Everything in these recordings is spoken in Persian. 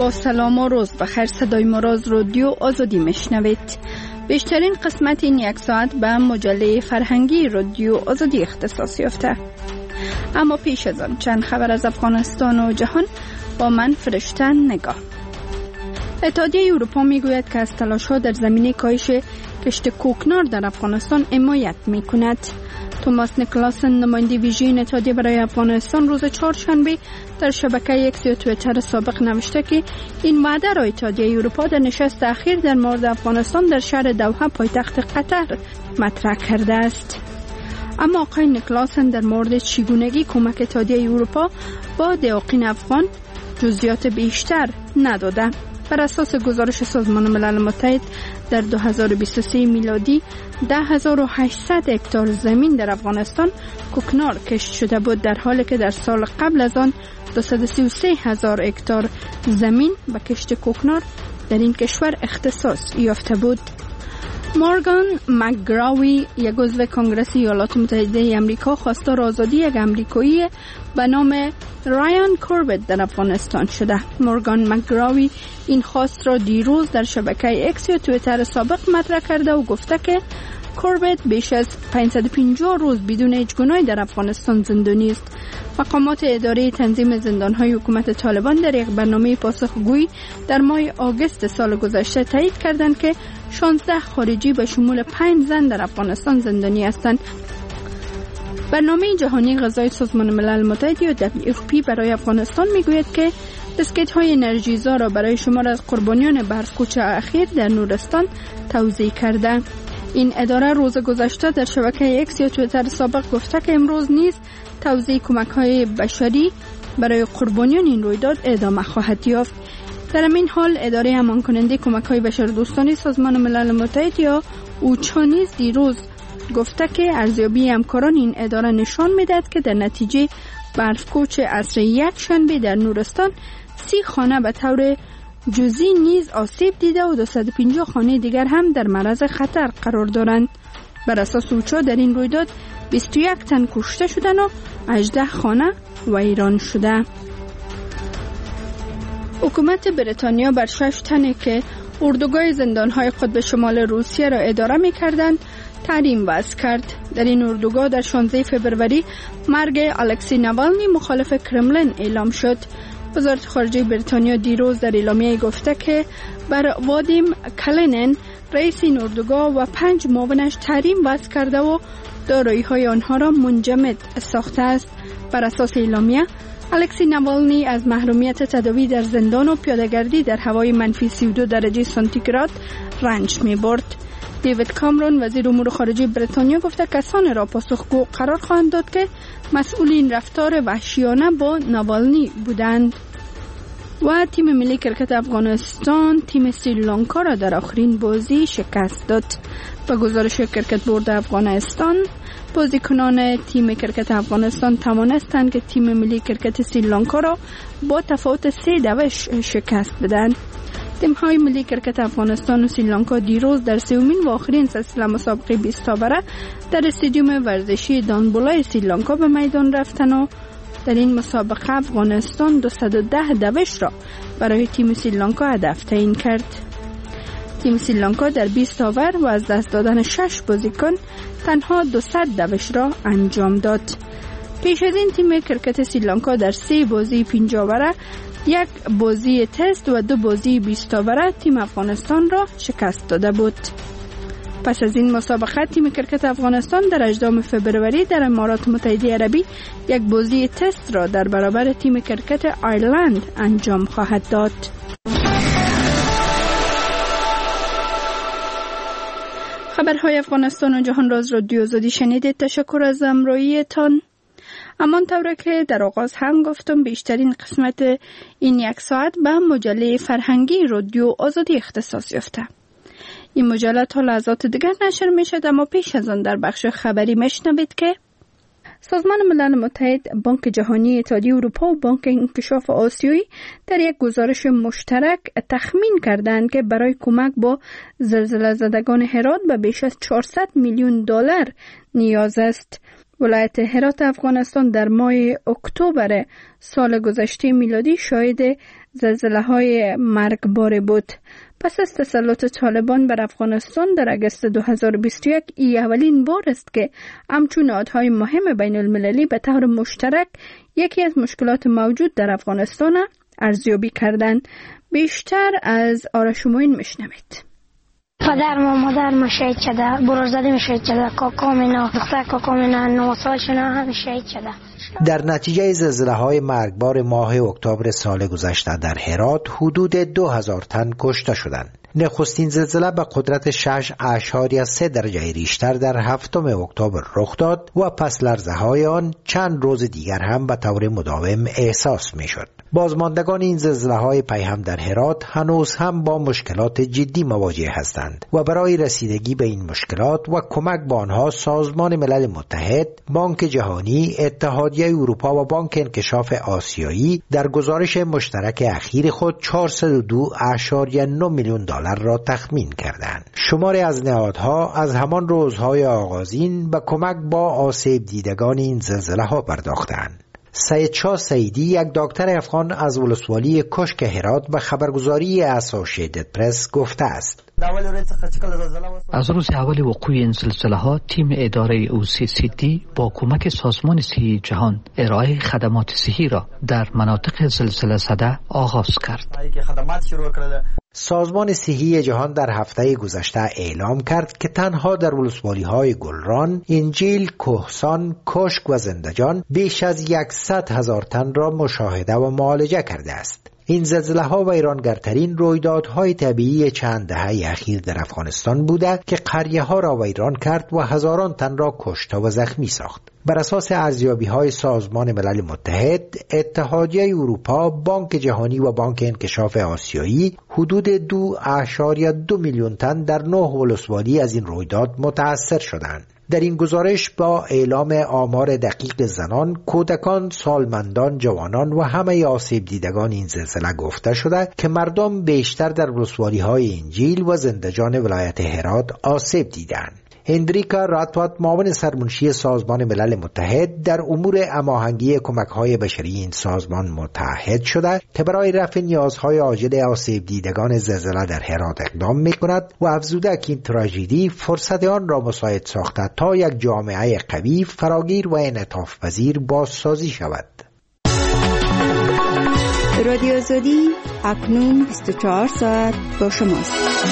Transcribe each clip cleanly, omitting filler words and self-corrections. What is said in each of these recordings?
با سلام و روز بخیر. صدای ما را از رادیو آزادی میشنوید. بیشترین قسمت این یک ساعت به مجله فرهنگی رادیو آزادی اختصاص یافته. اما پیش از آن چند خبر از افغانستان و جهان با من فرشته نگاه. اتحادیه اروپا میگوید که از تلاش‌ها در زمینه کاهش کشت کوکنار در افغانستان حمایت میکند. توماس نیکلاسن، نماینده ویژه اتحادیه برای افغانستان، روز چهارشنبه در شبکه ایکس یا توییتر سابق نوشته که این وعده را اتحادیه اروپا در نشست اخیر در مورد افغانستان در شهر دوحه پایتخت قطر مطرح کرده است. اما آقای نیکلاسن در مورد چگونگی کمک اتحادیه اروپا با دیاقین افغان جزئیات بیشتر نداده. بر اساس گزارش سازمان ملل متحد در 2023 میلادی 10,800 هکتار زمین در افغانستان کوکنار کشت شده بود، در حالی که در سال قبل از آن 233,000 هکتار زمین به کشت کوکنار در این کشور اختصاص یافته بود. مورگان مکگراوی، یک عضو کنگره ایالات متحده آمریکا، خواستار آزادی یک آمریکایی به نام رایان کوربت در افغانستان شده. مورگان مکگراوی این خواست را دیروز در شبکه اکس یا توییتر سابق مطرح کرده و گفته که کوربت بیش از 550 روز بدون هیچ گناهی در افغانستان زندانی است. مقامات اداره تنظیم زندان‌های حکومت طالبان در یک برنامه پاسخگویی در ماه آگوست سال گذشته تایید کردند که 16 خارجی به شمول 5 زن در افغانستان زندانی هستند. برنامه جهانی غذای سازمان ملل متحد یا WFP برای افغانستان میگوید که بسکت‌های انرژیزا را برای شمار از قربانیان برف‌کوچ اخیر در نورستان توزیع کرده. این اداره روز گذشته در شبکه اکس یا توییتر سابق گفته که امروز نیز توزیع کمک‌های بشری برای قربانیان این رویداد ادامه خواهد یافت. در این حال اداره امان کننده کمک‌های بشردوستانه سازمان ملل متحد یا اوچا نیز دیروز گفته که ارزیابی همکاران این اداره نشان می‌دهد که در نتیجه برف‌کوچ عصر یک شنبه در نورستان 30 خانه به طور جزئی نیز آسیب دیده و 250 خانه دیگر هم در معرض خطر قرار دارند. بر اساس اوچا در این رویداد 21 تن کشته شدند و 18 خانه ویران شده. حکومت بریتانیا بر 6 تنی که اردوگاه زندان‌های قطب شمال روسیه را اداره می‌کردند تحریم وضع کرد. در این اردوگاه در 16 فوریه مرگ الکسی ناوالنی مخالف کرملین اعلام شد. وزارت خارجه بریتانیا دیروز در اعلامیه گفته که بر وادیم کلینن رئیس این اردوگاه و 5 معاونش تحریم وضع کرده و دارایی‌های آنها را منجمد ساخته است. بر اساس اعلامیه الکسی ناوالنی از محرومیت تداوی در زندان و پیاده‌گردی در هوای منفی 32 درجه سانتیگراد رنج می‌برد. دیوید کامرون وزیر امور خارجه بریتانیا گفته کسانی را پاسخگو قرار خواهند داد که مسئولین رفتار وحشیانه با ناوالنی بودند. و تیم ملی کرکت افغانستان تیم سریلانکا را در آخرین بازی شکست داد. با گزارش کرکت بورد افغانستان، بازیکنان تیم کرکت افغانستان توانستند که تیم ملی کرکت سریلانکا را با تفاوت 3-2 شکست بدهند. تیم‌های ملی کرکت افغانستان و سریلانکا دیروز در سومین و آخرین سلسله مسابقه 20 تاوره در استادیوم ورزشی دانبولای سریلانکا به میدان رفتند و در این مسابقه افغانستان 210 دوش را برای تیم سریلانکا هدف تعیین کرد. تیم سریلانکا در 20 تاور و از دست دادن 6 بازیکن تنها 200 دوش را انجام داد. پیش از این تیم کرکت سریلانکا در 3 بازی 5 اوره، 1 بازی تست و 2 بازی 20 اوره تیم افغانستان را شکست داده بود. پس از این مسابقه تیم کرکت افغانستان در 18 فوریه در امارات متحده عربی 1 بازی تست را در برابر تیم کرکت ایرلند انجام خواهد داد. خبرهای افغانستان و جهان را از رادیو آزادی شنیدید. تشکر از همراهیتان. همان طوره که در آغاز هم گفتم بیشترین قسمت این یک ساعت به مجله فرهنگی رادیو آزادی اختصاص یافته. این مجله تا لحظات دیگر نشر می شد، اما پیش از آن در بخش خبری میشنوید که سازمان ملل متحد، بانک جهانی، اتحادیه اروپا و بانک انکشاف آسیایی در یک گزارش مشترک تخمین کردند که برای کمک با زلزله زدگان هرات به بیش از 400 میلیون دلار نیاز است. ولایت هرات افغانستان در ماه اکتبر سال گذشته میلادی شاهد زلزله‌های مرگبار بود. پس از تسلط طالبان بر افغانستان در اگست 2021 ای اولین بار است که همچون نهادهای مهم بین المللی به طور مشترک یکی از مشکلات موجود در افغانستان ارزیابی کردند. بیشتر از آرش موین میشنوید. پدر و مادر شهید شده، برادرم شهید شده، کاکام اینا، دختر کاکام اینا 9 سالشون هم شهید شده. در نتیجه زلزله‌های مرگبار ماه اکتبر سال گذشته در هرات حدود 2000 تن کشته شدند. نخستین زلزله به قدرت 6.3 درجه ریشتر در 7 اکتبر رخ داد و پس لرزه‌های آن چند روز دیگر هم به طور مداوم احساس می‌شد. بازماندگان این زلزله‌های پیهم در هرات هنوز هم با مشکلات جدی مواجه هستند و برای رسیدگی به این مشکلات و کمک به آنها سازمان ملل متحد، بانک جهانی، اتحادیه اروپا و بانک انکشاف آسیایی در گزارش مشترک اخیر خود 402.9 میلیون دلار را تخمین کردند. شماری از نهادها از همان روزهای آغازین به کمک با آسیب دیدگان این زلزله‌ها پرداختند. سید شاه سیدی، یک دکتر افغان از ولسوالی کشک هرات، به خبرگزاری اسوسییتد پرس گفته است: از روز اول وقوع این زلزله‌ها تیم اداره OCCD با کمک سازمان صحی جهان ارائه خدمات صحی را در مناطق زلزله زده آغاز کرد. سازمان صحی جهان در هفته گذشته اعلام کرد که تنها در ولسوالی‌های گلران، انجیل، کهسان، کشک و زندجان بیش از 100,000 تن را مشاهده و معالجه کرده است. این زلزله‌ها ویرانگرترین رویدادهای طبیعی چند دهه اخیر در افغانستان بوده که قریه‌ها را ویران کرد و هزاران تن را کشته و زخمی ساخت. بر اساس ارزیابی‌های سازمان ملل متحد، اتحادیه اروپا، بانک جهانی و بانک انکشاف آسیایی حدود 2.2 میلیون تن در 9 ولسوالی از این رویداد متأثر شدند. در این گزارش با اعلام آمار دقیق زنان، کودکان، سالمندان، جوانان و همه آسیب دیدگان این زلزله گفته شده که مردم بیشتر در ولسوالی‌های انجیل و زندجان ولایت هرات آسیب دیدند. هندریکا راتوات، معاون سرمنشی سازمان ملل متحد در امور هماهنگی کمک‌های بشری این سازمان، متحد شده که برای رفع نیازهای عاجل آسیب دیدگان زلزله در هرات اقدام می‌کند و افزوده که این تراژدی فرصت آن را مساعد ساخته تا یک جامعه قوی، فراگیر و انعطاف پذیر بازسازی شود. رادیو آزادی اکنون 24 ساعت با شماست.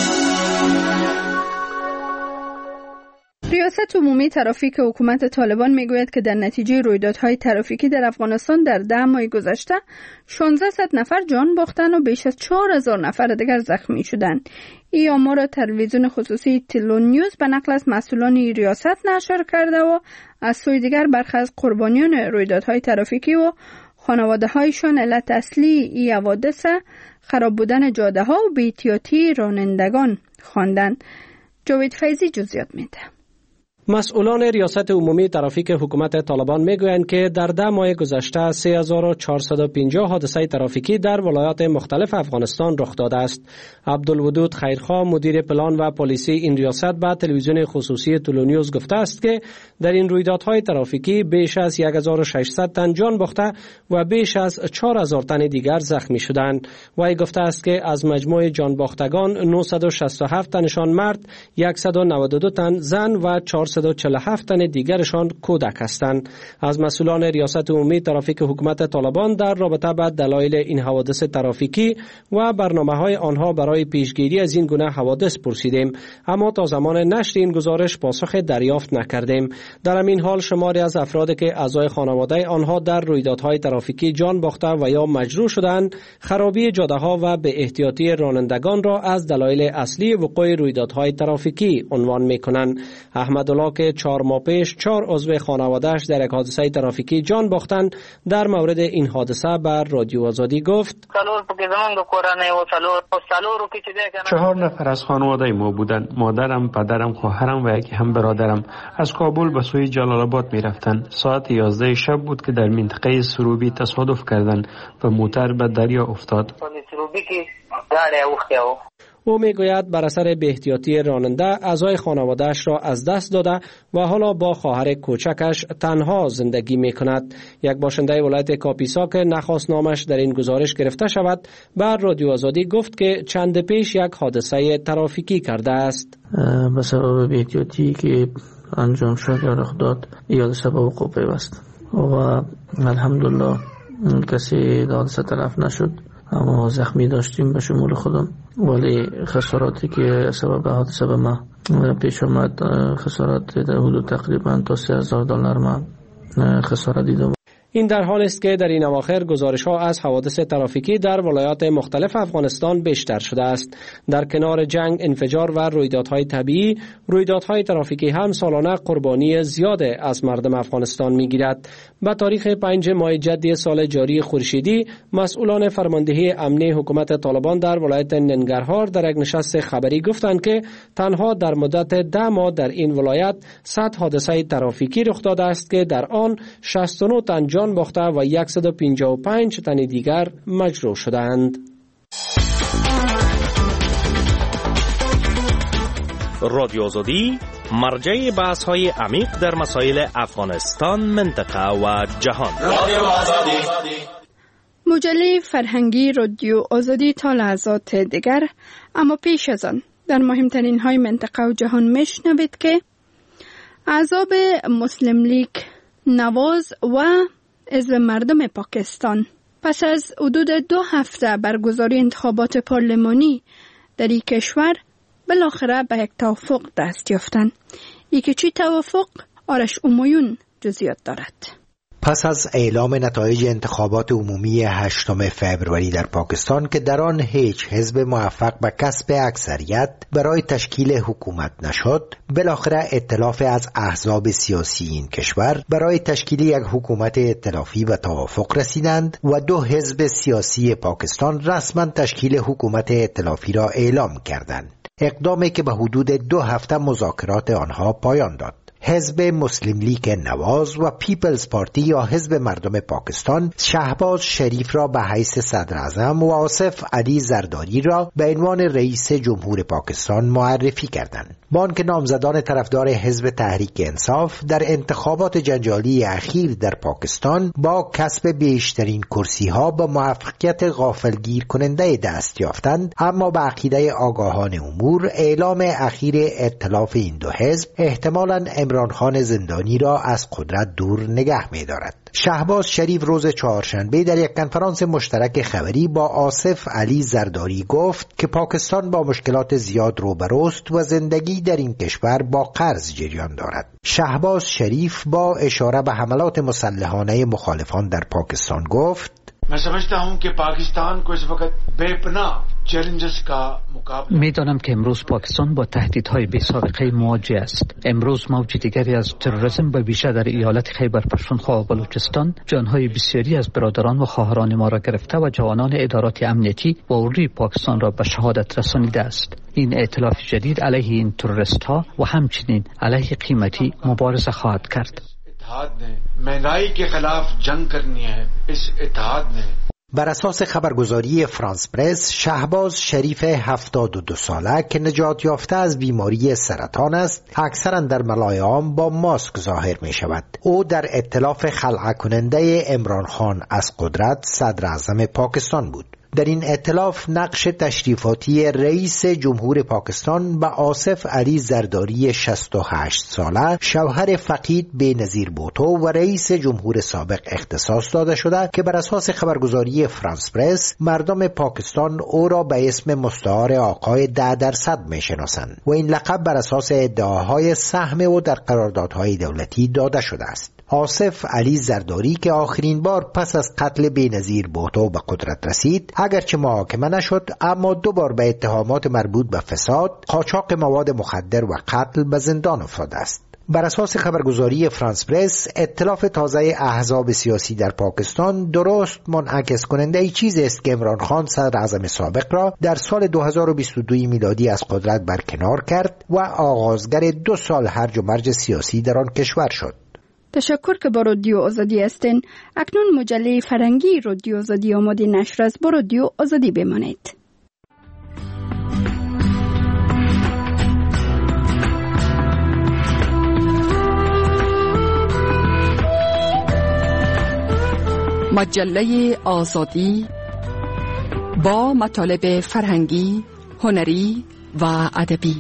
ریاست عمومی ترافیک حکومت طالبان میگوید که در نتیجه رویدادهای ترافیکی در افغانستان در 10 ماه گذشته 1600 نفر جان باختند و بیش از 4000 نفر دیگر زخمی شدند. این آمار را تلویزیون خصوصی تلون نیوز به نقل از مسئولان ریاست نشر کرده و از سوی دیگر برخی از قربانیان رویدادهای ترافیکی و خانواده‌هایشان علت اصلی این حوادث خراب بودن جاده‌ها و بی‌احتیاطی رانندگان خواندند. جاوید فیضی جزئیات میده. مسئولان ریاست عمومی ترافیک حکومت طالبان میگویند که در 10 ماه گذشته 3450 حادثه ترافیکی در ولایات مختلف افغانستان رخ داده است. عبدالودود خیرخواه، مدیر پلان و پلیسی این ریاست، به تلویزیون خصوصی تلونیوز گفته است که در این رویدادهای ترافیکی بیش از 1600 تن جان باخته و بیش از 4000 تن دیگر زخمی شدند. وی گفته است که از مجموع جان باختگان 967 تنشان مرد، 192 تن زن و 447 تن دیگرشان کودک هستند. از مسئولان ریاست عمومی ترافیک حکومت طالبان در رابطه با دلایل این حوادث ترافیکی و برنامه‌های آنها برای پیشگیری از این گونه حوادث پرسیدیم، اما تا زمان نشر این گزارش پاسخ دریافت نکردیم. در همین حال شماری از افرادی که اعضای خانواده آنها در رویدادهای ترافیکی جان باخته و یا مجروح شدند، خرابی جاده‌ها و به احتیاطی رانندگان را از دلایل اصلی وقوع رویدادهای ترافیکی عنوان می‌کنند. احمدالله که 4 ماه پیش 4 عضو خانواده‌اش در یک حادثه ترافیکی جان باختند، در مورد این حادثه بر رادیو آزادی گفت: 4 نفر از خانواده ما بودند. مادرم، پدرم، خواهرم و یکی هم برادرم از کابل به سوی جلال آباد می رفتند. ساعت 11 شب بود که در منطقه سروبی تصادف کردند و موتر به دریا افتاد. او میگوید بر اثر بی‌احتیاطی راننده اعضای خانواده‌اش را از دست داده و حالا با خواهر کوچکش تنها زندگی میکند. یک باشنده ولایت کاپیسا که نخواست نامش در این گزارش گرفته شود بر رادیو آزادی گفت که چند پیش یک حادثه ترافیکی کرده است. به سبب بی‌احتیاطی که انجام شد یا رخ داد یا سبب وقوع پیوست و الحمدلله کسی حادثه طرف نشد، اما زخمی داشتیم به شمول خودم، ولی خساراتی که سبب حادثه به ما پیش آمد خسارات در حدود تقریبا تا $3,000 ما خسارت دیدم. این در حال است که در این اواخر گزارش‌ها از حوادث ترافیکی در ولایات مختلف افغانستان بیشتر شده است. در کنار جنگ، انفجار و رویدادهای طبیعی، رویدادهای ترافیکی هم سالانه قربانی زیاد از مردم افغانستان می‌گیرد. با تاریخ 5 ماه جدی سال جاری خورشیدی، مسئولان فرماندهی امنی حکومت طالبان در ولایت ننگرهار در یک نشست خبری گفتند که تنها در مدت 10 ماه در این ولایت 100 حادثه ترافیکی رخ داده است که در آن 69 تن جان باخته و 155 تن دیگر مجروح شدند. رادیو آزادی مرجع بحث‌های عمیق در مسائل افغانستان، منطقه و جهان. رادیو آزادی. مجله فرهنگی رادیو آزادی تا لحظات دیگر، اما پیش از آن در مهمترین های منطقه و جهان میشنوید که احزاب مسلم لیگ نواز و حزب مردم پاکستان پس از حدود 2 هفته برگزاری انتخابات پارلمانی در این کشور بالاخره به یک توافق دست یافتند. یکی چی توافق؟ آرش اومایون جزئیات دارد. پس از اعلام نتایج انتخابات عمومی 8 فوریه در پاکستان که در آن هیچ حزب موفق به کسب اکثریت برای تشکیل حکومت نشد، بالاخره ائتلاف از احزاب سیاسی این کشور برای تشکیل یک حکومت ائتلافی به توافق رسیدند و 2 حزب سیاسی پاکستان رسما تشکیل حکومت ائتلافی را اعلام کردند. اقدامی که به حدود 2 هفته مذاکرات آنها پایان داد. حزب مسلم لیگ نواز و پیپلز پارتی یا حزب مردم پاکستان شهباز شریف را به حیث صدر اعظم و آصف علی زرداری را به عنوان رئیس جمهور پاکستان معرفی کردند. با آنکه نامزدان طرفدار حزب تحریک انصاف در انتخابات جنجالی اخیر در پاکستان با کسب بیشترین کرسی ها به موفقیت غافلگیر کننده دست یافتند، اما به عقیده آگاهان امور اعلام اخیر ائتلاف این 2 حزب احتمالاً عمران خان زندانی را از قدرت دور نگه می دارد. شهباز شریف روز چهارشنبه در یک کنفرانس مشترک خبری با آصف علی زرداری گفت که پاکستان با مشکلات زیاد روبروست و زندگی در این کشور با قرض جریان دارد. شهباز شریف با اشاره به حملات مسلحانه مخالفان در پاکستان گفت: मैं समझता हूं कि पाकिस्तान को इस वक्त बेपनाह चैलेंजेस का मुकाबला می‌دانم که امروز پاکستان با تهدیدهای بی‌سابقه مواجه است. امروز موج دیگری از تروریسم به ویژه در ایالت خیبر پختونخوا و بلوچستان جانهای بسیاری از برادران و خواهران ما را گرفته و جوانان ادارات امنیتی و عمومی پاکستان را به شهادت رسانیده است. این ائتلاف جدید علیه این تروریست‌ها و همچنین علیه قیمتی مبارزه خواهد کرد. महंगाई के खिलाफ जंग करनी है इस इत्तेहाद ने. بر اساس خبرگزاری فرانس پرس، شهباز شریف 72 ساله که نجات یافته از بیماری سرطان است، اکثرا در ملایام با ماسک ظاهر می شود. او در ائتلاف خلع کننده عمران خان از قدرت صدر اعظم پاکستان بود. در این ائتلاف نقش تشریفاتی رئیس جمهور پاکستان به آصف علی زرداری 68 ساله، شوهر فقید بینظیر بوتو و رئیس جمهور سابق اختصاص داده شده که بر اساس خبرگزاری فرانس پرس مردم پاکستان او را به اسم مستعار آقای 10% میشناسند و این لقب بر اساس ادعاهای سهم او در قراردادهای دولتی داده شده است. آصف علی زرداری که آخرین بار پس از قتل بینظیر بوتو به قدرت رسید، اگرچه محاکمه نشد، اما 2 بار به اتهامات مربوط به فساد، قاچاق مواد مخدر و قتل به زندان افتاده است. بر اساس خبرگزاری فرانس پرس، ائتلاف تازه احزاب سیاسی در پاکستان درست منعکس کننده ای چیزی است که عمران خان صدر اعظم سابق را در سال 2022 میلادی از قدرت برکنار کرد و آغازگر 2 سال هرج و مرج سیاسی در آن کشور شد. تشکر که با رادیو آزادی هستین. اکنون مجله فرهنگی رادیو آزادی آماده نشر است. با رادیو آزادی بمانید. مجله آزادی با مطالب فرهنگی، هنری و ادبی.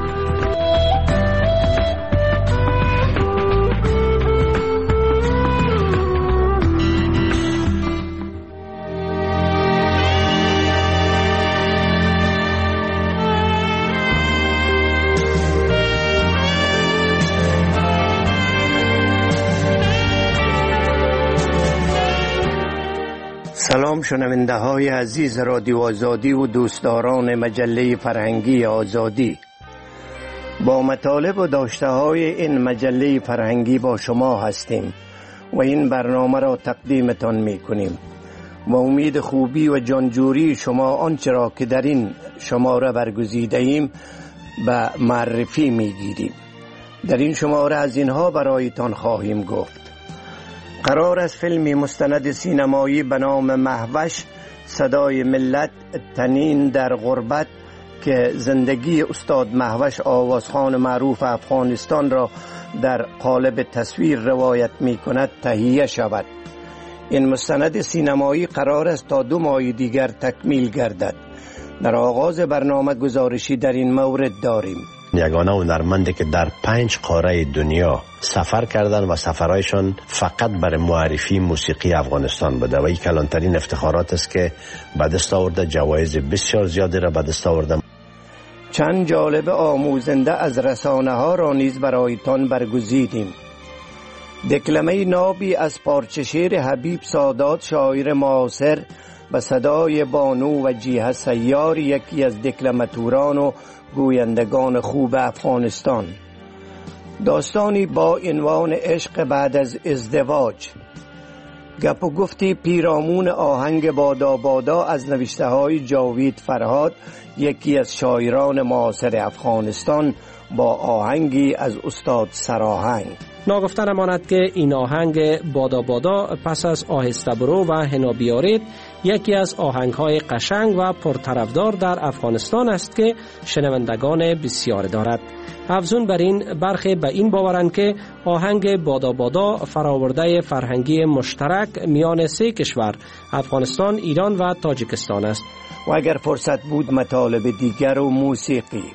سلام شنونده های عزیز رادیو آزادی و دوستداران مجله فرهنگی آزادی. با مطالب و داشته های این مجله فرهنگی با شما هستیم و این برنامه را تقدیمتان می کنیم و امید خوبی و جانجوری شما آنچه را که در این شماره برگزیده ایم به معرفی می گیریم. در این شماره از اینها برایتان خواهیم گفت: قرار است فیلمی مستند سینمایی به نام مهوش صدای ملت تنین در غربت که زندگی استاد مهوش آوازخوان معروف افغانستان را در قالب تصویر روایت می کند تهیه شود. این مستند سینمایی قرار است تا 2 ماه دیگر تکمیل گردد. در آغاز برنامه گزارشی در این مورد داریم. یگانه هنرمندی که در 5 قاره دنیا سفر کردن و سفرهایشان فقط برای معرفی موسیقی افغانستان بوده و این کلانترین افتخارات است که به دست آورده. جوایز بسیار زیادی را به دست آورده. چند جالب آموزنده از رسانه ها را نیز برایتان برگزیدیم. دکلمه نابی از پارچه شعر حبیب سادات شاعر معاصر به صدای بانو وجیه سیار، یکی از دکلماتوران و گویندگان خوب افغانستان. داستانی با عنوان عشق بعد از ازدواج. گپ و گفتی پیرامون آهنگ بادا بادا از نوشته های جاوید فرهاد، یکی از شاعران معاصر افغانستان، با آهنگی از استاد سراهنگ. ناگفته نماند که این آهنگ بادا بادا پس از آهسته برو و حنا بیارید یکی از آهنگ‌های قشنگ و پرطرفدار در افغانستان است که شنوندگان بسیار دارد. افزون بر این برخی به این باورند که آهنگ بادا بادا فراورده فرهنگی مشترک میان 3 کشور افغانستان، ایران و تاجیکستان است. و اگر فرصت بود مطالب دیگر و موسیقی.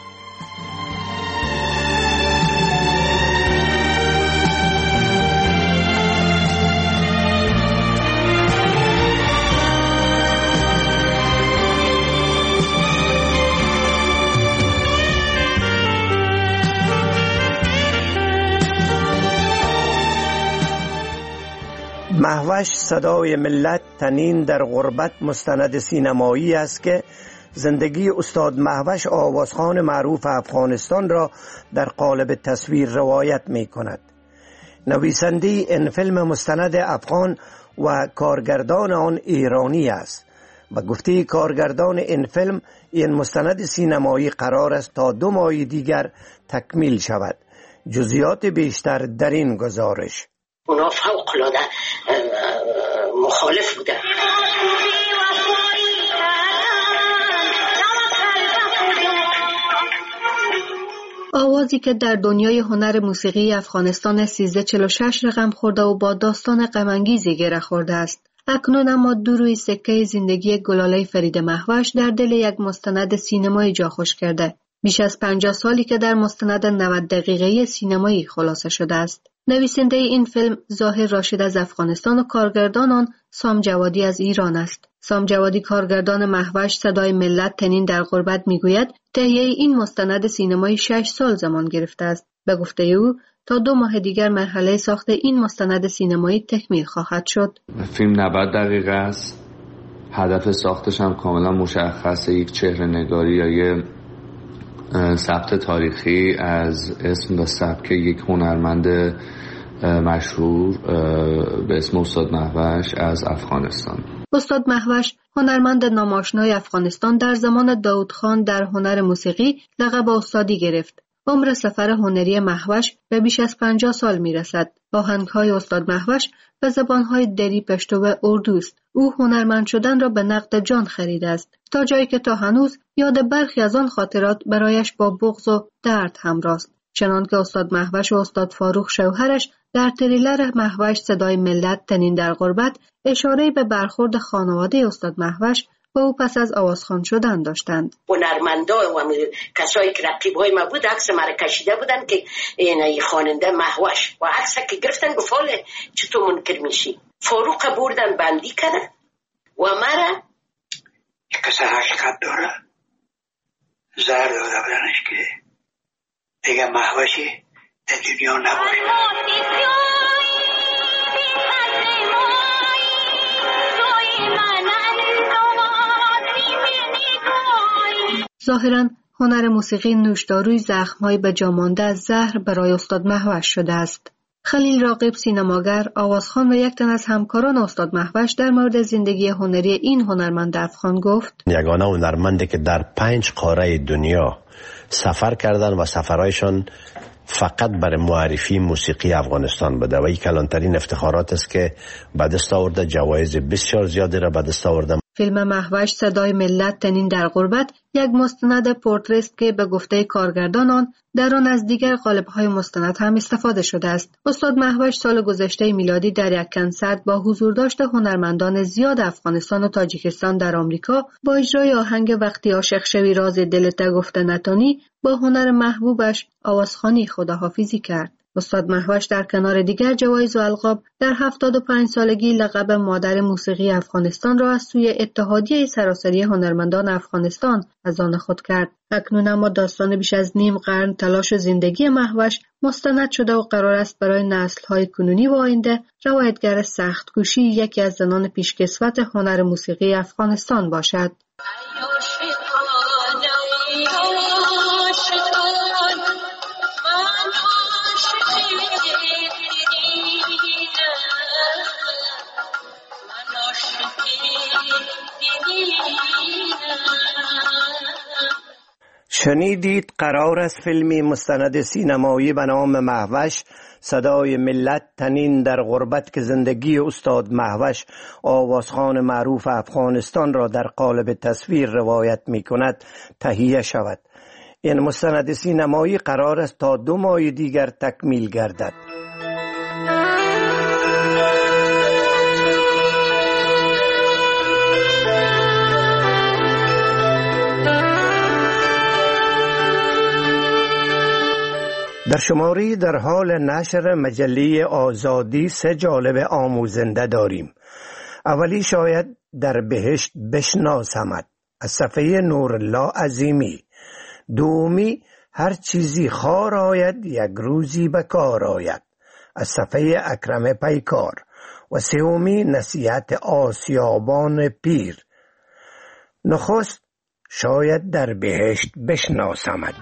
مهوش صدای ملت تنین در غربت مستند سینمایی است که زندگی استاد مهوش آوازخوان معروف افغانستان را در قالب تصویر روایت می کند. نویسنده این فیلم مستند افغان و کارگردان آن ایرانی است و گفته کارگردان این فیلم این مستند سینمایی قرار است تا 2 ماه دیگر تکمیل شود. جزئیات بیشتر در این گزارش. اونا فوق‌العاده مخالف بودن. آوازی که در دنیای هنر موسیقی افغانستان 1346 رقم خورده و با داستان غم‌انگیزی گره خورده است. اکنون اما 2 روی سکه زندگی گلاله فرید مهوش در دل یک مستند سینمایی جا خوش کرده. بیش از 50 سالی که در مستند 90 دقیقه‌ای سینمایی خلاصه شده است. نویسنده این فیلم ظاهر راشد از افغانستان و کارگردان آن سام جوادی از ایران است. سام جوادی کارگردان مهوش صدای ملت تنین در غربت میگوید تهیه این مستند سینمایی 6 سال زمان گرفته است. به گفته او تا 2 ماه دیگر مرحله ساخت این مستند سینمایی تکمیل خواهد شد. فیلم 90 دقیقه است. هدف ساختش هم کاملا مشخصه، یک چهره نگاری یا یه ثبت تاریخی از اسم و سبک یک هنرمند مشهور به اسم استاد مهوش از افغانستان. استاد مهوش هنرمند ناماشنای افغانستان در زمان داود خان در هنر موسیقی لقب استادی گرفت. عمر سفر هنری مهوش به بیش از 50 سال میرسد. آهنگ‌های استاد مهوش به زبان‌های دری، پشتو و اردوست. او هنرمند شدن را به نقد جان خریده است، تا جایی که تا هنوز یاد برخی از آن خاطرات برایش با بغض و درد همراه است. چنانکه استاد مهوش و استاد فاروق شوهرش در تریلر مهوش صدای ملت تنین در غربت اشاره به برخورد خانواده استاد مهوش با او پس از آوازخوان شدن داشتند. هنرمندا و کسایی که رقیبای ما بود عکس مرا کشیده بودن که این خواننده مهوش و عکس که گرفتن گفت چطور منکر میشی؟ فاروق بردن بندی کردن و مرا کسی حقیقت داره زهر داده بودنش که دیگه مهوشی در دنیا نباشه. ظاهراً هنر موسیقی نوشداروی زخم‌های به جا مانده از زهر برای استاد مهوش شده است. خلیل راغب سینماگر، آوازخوان و یک تن از همکاران استاد مهوش در مورد زندگی هنری این هنرمند افغان گفت: یگانه هنرمندی که در 5 قاره دنیا سفر کردن و سفرهایشان فقط برای معرفی موسیقی افغانستان بوده و این کلانترین افتخارات است که به دست آورده. جوایز بسیار زیادی را به دست آورده. فیلم مهوش صدای ملت تنین در غربت یک مستند پورترست که به گفته کارگردان آن در آن از دیگر قالب‌های مستند هم استفاده شده است. استاد مهوش سال گذشته میلادی در یک کنسرت با حضور داشته هنرمندان زیاد افغانستان و تاجیکستان در آمریکا با اجرای آهنگ وقتی عاشق شوی راز دلت گفته نتانی با هنر محبوبش آوازخوانی خداحافظی کرد. استاد مهوش در کنار دیگر جوایز و القاب در 75 سالگی لقب مادر موسیقی افغانستان را از سوی اتحادیه سراسری هنرمندان افغانستان از آن خود کرد. اکنون اما داستان بیش از نیم قرن تلاش و زندگی مهوش مستند شده و قرار است برای نسل‌های کنونی و آینده روایتگر سخت‌کوشی یکی از زنان پیشکسوت هنر موسیقی افغانستان باشد. شنیدید قرار است فیلمی مستند سینمایی به نام مهوش صدای ملت تنین در غربت که زندگی استاد مهوش آوازخوان معروف افغانستان را در قالب تصویر روایت می کند تهیه شود. این مستند سینمایی قرار است تا 2 ماه دیگر تکمیل گردد. در شماری در حال نشر مجله آزادی 3 جالب آموزنده داریم. اولی شاید در بهشت بشناسمت از صفحه نورالله عظیمی. دومی هر چیزی خار آید یک روزی به کار آید از صفحه اکرم پیکار. و سومی نصیحت آسیابان پیر. نخست شاید در بهشت بشناسمت.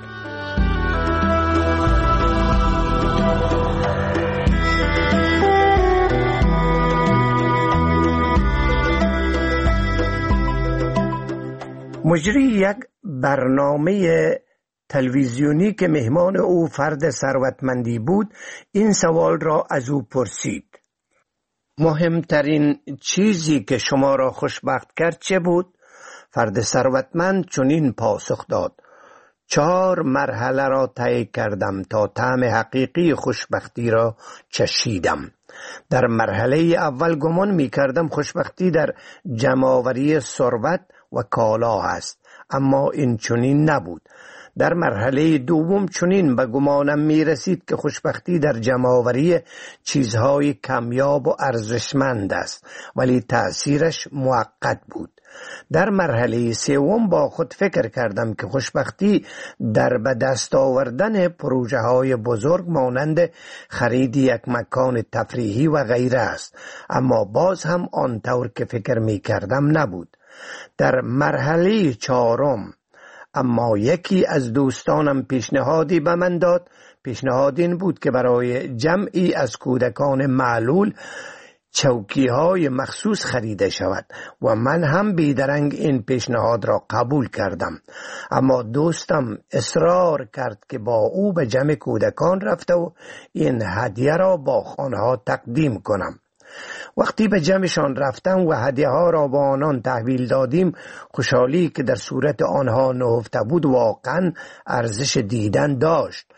مجری یک برنامه تلویزیونی که مهمان او فرد ثروتمندی بود این سوال را از او پرسید: مهمترین چیزی که شما را خوشبخت کرد چه بود؟ فرد ثروتمند چنین پاسخ داد: 4 مرحله را طی کردم تا طعم حقیقی خوشبختی را چشیدم. در مرحله اول گمان می کردم خوشبختی در جمع‌آوری ثروت و کالا است، اما این چنین نبود. در مرحله دوم چنین به گمانم می رسید که خوشبختی در جمع‌آوری چیزهای کمیاب و ارزشمند است، ولی تأثیرش موقت بود. در مرحله سوم با خود فکر کردم که خوشبختی در به دست آوردن پروژه های بزرگ مانند خرید یک مکان تفریحی و غیره است، اما باز هم آنطور که فکر می کردم نبود. در مرحله 4 اما یکی از دوستانم پیشنهادی به من داد. پیشنهاد این بود که برای جمعی از کودکان معلول چوکی‌های مخصوص خریده شود و من هم بیدرنگ این پیشنهاد را قبول کردم، اما دوستم اصرار کرد که با او به جمع کودکان رفته و این هدیه را با آنها تقدیم کنم. وقتی به جمعشان رفتم و هدیه ها را با آنان تحویل دادیم، خوشحالی که در صورت آنها نهفته بود واقعا ارزش دیدن داشت.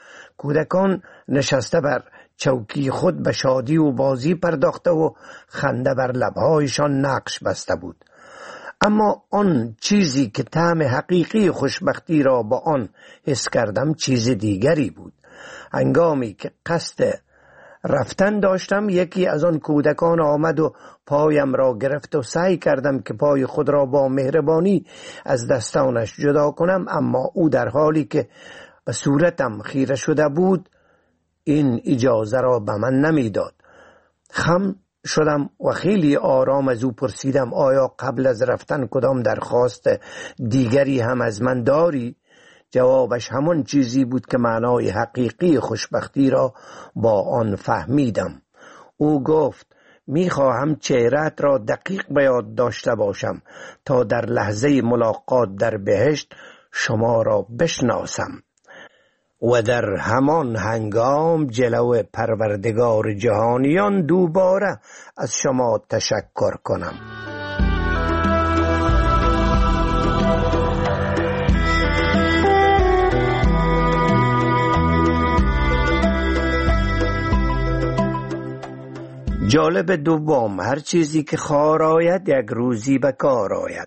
کودکان نشسته بر چوکی خود به شادی و بازی پرداخته و خنده بر لبهایشان نقش بسته بود. اما آن چیزی که طعم حقیقی خوشبختی را با آن حس کردم چیز دیگری بود. هنگامی که قصد رفتن داشتم، یکی از آن کودکان آمد و پایم را گرفت و سعی کردم که پای خود را با مهربانی از دستانش جدا کنم، اما او در حالی که به صورتم خیره شده بود این اجازه را به من نمیداد. خم شدم و خیلی آرام از او پرسیدم آیا قبل از رفتن کدام درخواست دیگری هم از من داری؟ جوابش همان چیزی بود که معنای حقیقی خوشبختی را با آن فهمیدم. او گفت میخواهم چهره‌ات را دقیق به یاد داشته باشم تا در لحظه ملاقات در بهشت شما را بشناسم و در همان هنگام جلو پروردگار جهانیان دوباره از شما تشکر کنم. جالب دوم، هر چیزی که خار آید یک روزی به کار آید.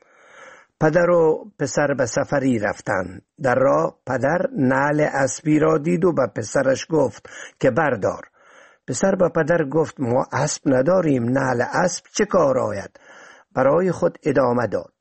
پدر و پسر به سفری رفتند. در راه پدر نعل اسبی را دید و به پسرش گفت که بردار. پسر به پدر گفت ما اسب نداریم، نعل اسب چه کار آید؟ برای خود ادامه داد.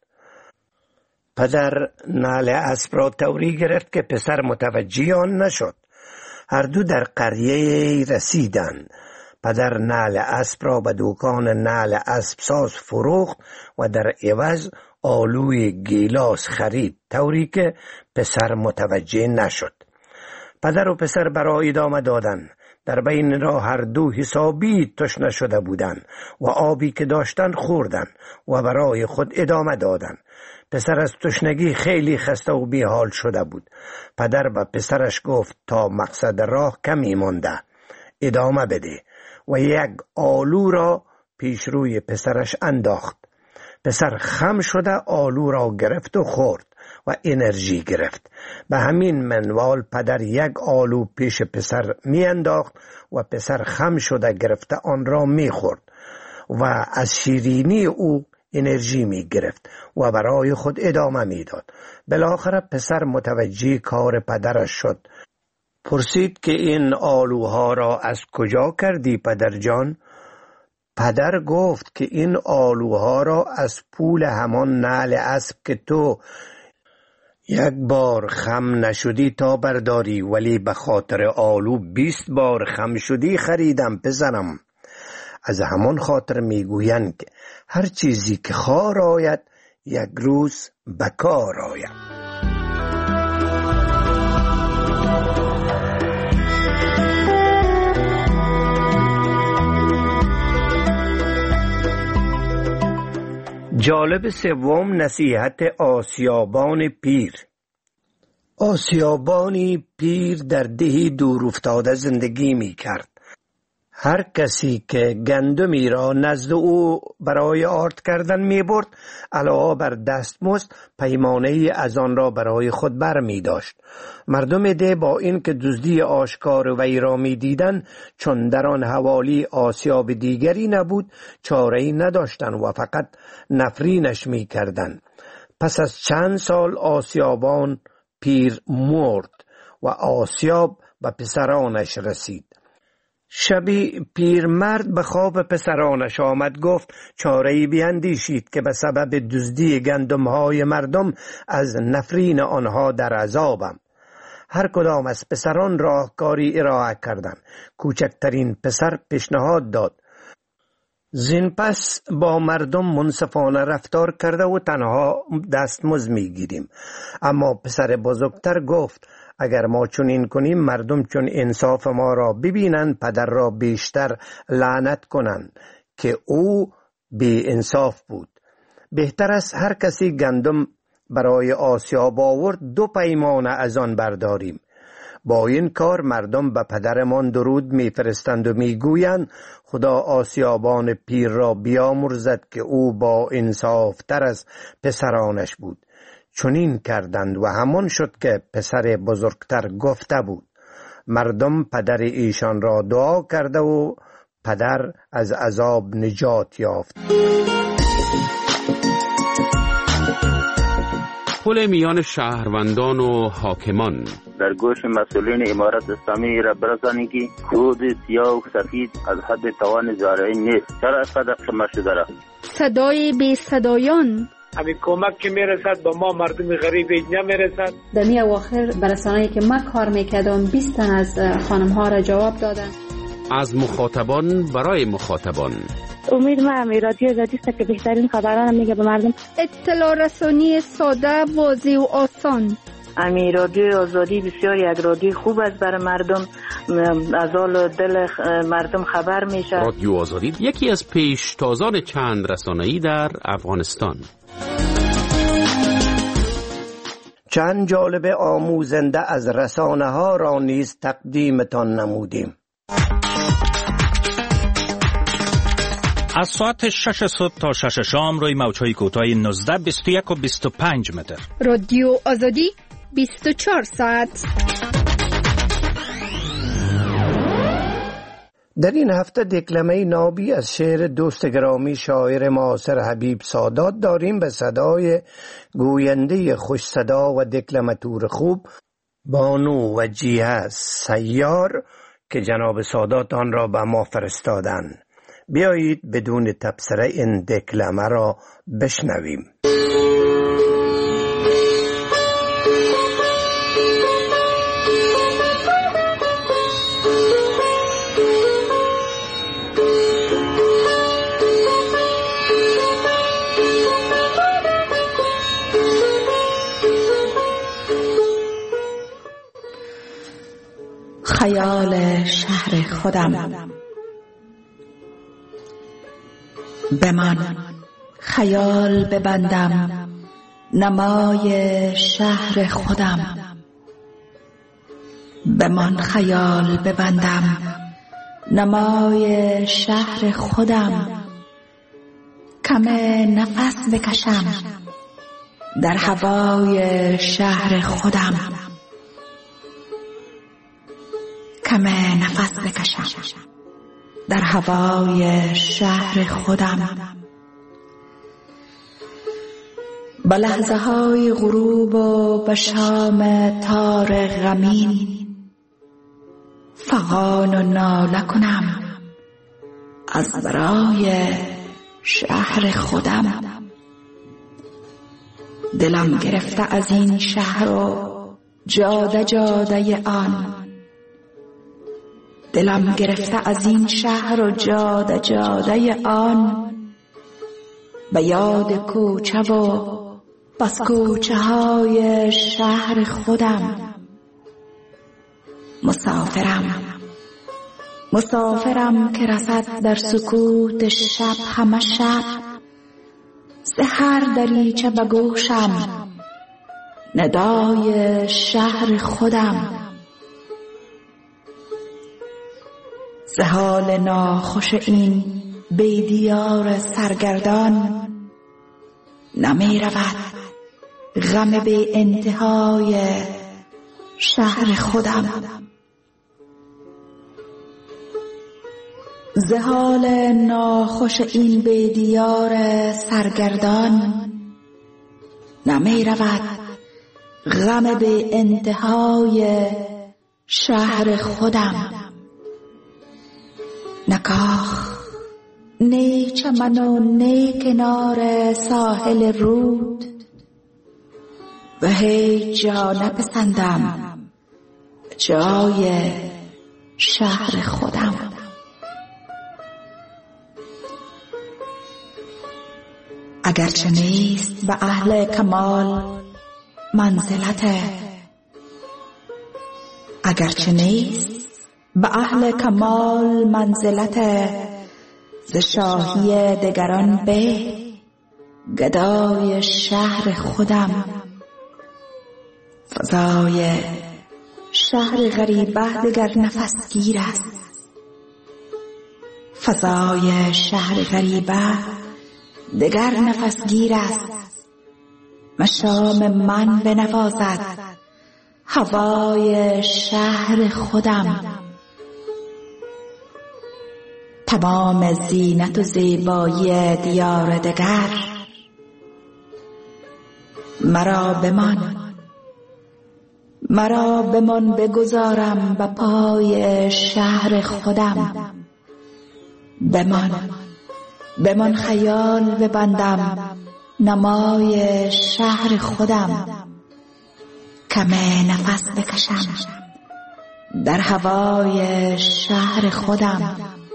پدر نعل اسب را طوری گرفت که پسر متوجه آن نشد. هر دو در قریه رسیدند. پدر نعل اسب را به دکان نعل اسب ساز فروخت و در عوض آلوی گیلاس خرید، طوری که پسر متوجه نشد. پدر و پسر برای ادامه دادن. در بین راه هر دو حسابی تشنه شده بودند و آبی که داشتن خوردن و برای خود ادامه دادن. پسر از تشنگی خیلی خسته و بیحال شده بود. پدر به پسرش گفت تا مقصد راه کمی مانده، ادامه بده، و یک آلو را پیش روی پسرش انداخت. پسر خم شده آلو را گرفت و خورد و انرژی گرفت. به همین منوال پدر یک آلو پیش پسر می انداخت و پسر خم شده گرفته آن را می خورد و از شیرینی او انرژی می گرفت و برای خود ادامه می داد. بالاخره پسر متوجه کار پدرش شد. پرسید که این آلوها را از کجا کردی پدر جان؟ پدر گفت که این آلوها را از پول همان نعل اسب که تو یک بار خم نشدی تا برداری، ولی به خاطر آلو 20 بار خم شدی خریدم پسرم. از همان خاطر میگویند که هر چیزی که خار آید یک روز به کار آید. جالب سوم، نصیحت آسیابان پیر. آسیابانی پیر در دهی دور افتاده زندگی می کرد. هر کسی که گندمی را نزد او برای آرد کردن می برد، علاوه بر دستمزد پیمانه از آن را برای خود بر می داشت. مردم ده با این که دزدی آشکار وی را می دیدن، چون در آن حوالی آسیاب دیگری نبود، چاره‌ای نداشتن و فقط نفرینش می کردن. پس از چند سال آسیابان پیر مرد و آسیاب به پسرانش رسید. شبی پیرمرد به خواب پسرانش آمد، گفت چاره‌ای بیندیشید که به سبب دزدی گندم‌های مردم از نفرین آنها در عذابم. هر کدام از پسران راهکاری ارائه کردند. کوچکترین پسر پیشنهاد داد زین پس با مردم منصفانه رفتار کرده و تنها دستمزد میگیریم. اما پسر بزرگتر گفت اگر ما چنین کنیم مردم چون انصاف ما را ببینند پدر را بیشتر لعنت کنند که او بی انصاف بود. بهتر است هر کسی گندم برای آسیاب آورد 2 پیمانه از آن برداریم. با این کار مردم به پدرمان درود میفرستند و میگویند خدا آسیابان پیر را بیامرزد که او با انصاف تر از پسرانش بود. چنین کردند و همان شد که پسر بزرگتر گفته بود. مردم پدر ایشان را دعا کرده و پدر از عذاب نجات یافت. پل میان شهروندان و حاکمان. در گوش مسئولین امارت اسلامی را برسانید که خود سیاه و سفید از حد توان زارعین نیست. چرا اینقدر شما شده را؟ صدای بی صدایان. همین کمک که میرسد با ما مردم غریب نمیرسد. در می اواخر برسانه‌ای که من کار میکردم 20 تن از خانم ها را جواب دادن. از مخاطبان برای مخاطبان. امید من رادیو آزادی است که بهترین خبران میگه به مردم. اطلاع رسانی ساده، واضح و آسان. رادیو آزادی بسیار یک رادیو خوب است برای مردم، از حال دل مردم خبر میشه. رادیو آزادی یکی از پیشتازان چند رسانه‌ای در افغانستان. چند جالب آموزنده از رسانه ها را نیز تقدیمتان نمودیم. از ساعت 6 صبح تا 6 شام روی موج‌های کوتاه 19، 21 و 25 متر. رادیو آزادی 24 ساعت. در این هفته دکلمه نابی از شعر دوست گرامی شاعر معاصر حبیب سادات داریم به صدای گوینده خوش صدا و دکلماتور خوب بانو وجیه سیار که جناب سادات آن را به ما فرستادند. بیایید بدون تبصره این دکلمه را بشنویم. خیال شهر خودم به من خیال ببندم، نمای شهر خودم به من خیال ببندم، نمای شهر خودم کم نفس بکشم در هوای شهر خودم، کم نفس بکشم در هوای شهر خودم. به لحظه های غروب و به شام تار غمین فغان و ناله کنم از برای شهر خودم. دلم گرفته از این شهر و جاده جاده آن، دلم گرفته از این شهر و جاده جاده آن، به یاد کوچه و بس کوچه های شهر خودم. مسافرم که رسد در سکوت شب همه شب، سحر دریچه به گوشم ندای شهر خودم. ز حال ناخوش این بیدیار سرگردان نمی رود غم بی انتهای شهر خودم. ز حال ناخوش این بیدیار سرگردان نمی رود غم بی انتهای شهر خودم. نکاخ نی چمن و نی کنار ساحل رود، به هیچ جا نپسندم جای شهر خودم. اگرچه نیست به اهل کمال منزلت، اگرچه نیست به اهل کمال منزلت، ز شاهی دگران به گدای شهر خودم. فضای شهر غریبه دگر نفسگیر است، فضای شهر غریبه دگر نفسگیر است. مشام من بنوازد هوای شهر خودم. تمام زینت و زیبایی دیار دگر مرا بمان بگذارم به پای شهر خودم. بمان خیال ببندم نمای شهر خودم. کمه نفس بکشم در هوای شهر خودم.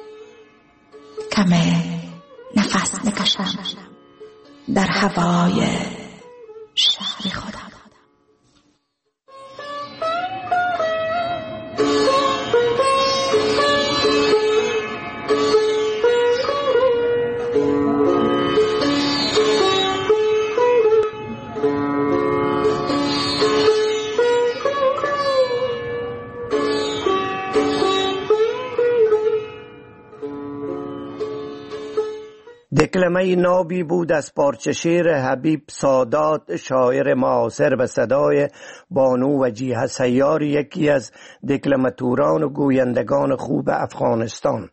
کمه نفس بکشم در هوای شهر خودم. دکلمه نابی بود از پارچه شعر حبیب سادات، شاعر معاصر به صدای بانو وجیه سیار، یکی از دکلماتوران و گویندگان خوب افغانستان.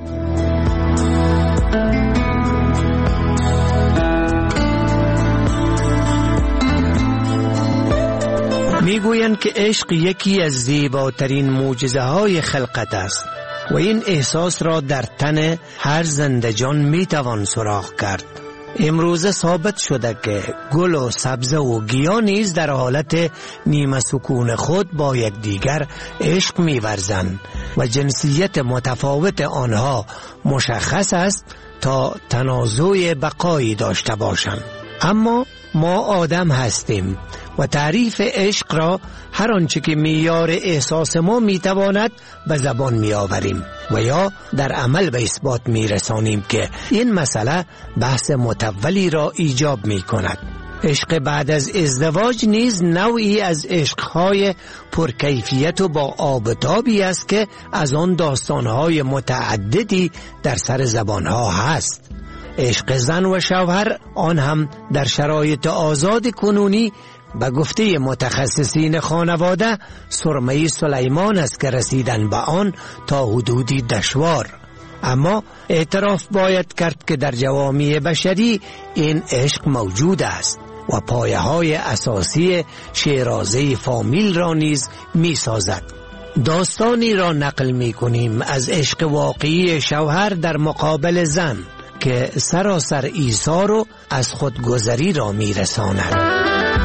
میگویند که عشق یکی از زیباترین معجزه‌های خلقت است و این احساس را در تن هر زنده جان میتوان سراغ کرد. امروزه ثابت شده که گل و سبزه و گیاه نیز در حالت نیمه سکون خود با یکدیگر عشق می‌ورزند و جنسیت متفاوت آنها مشخص است تا تنازع بقایی داشته باشند. اما ما آدم هستیم و تعریف عشق را هر آنچه که معیار احساس ما میتواند به زبان میآوریم و یا در عمل به اثبات میرسانیم که این مسئله بحث مطولی را ایجاب میکند. عشق بعد از ازدواج نیز نوعی از عشقهای پرکیفیت و با آبتابی است که از آن داستانهای متعددی در سر زبانها هست. عشق زن و شوهر، آن هم در شرایط آزاد کنونی، به گفته متخصصین خانواده سرمه سلیمان است که رسیدن به آن تا حدودی دشوار. اما اعتراف باید کرد که در جوامع بشری این عشق موجود است و پایه های اساسی شیرازه فامیل را نیز می سازد. داستانی را نقل می کنیم از عشق واقعی شوهر در مقابل زن که سراسر ایثار و از خودگذری را می رساند.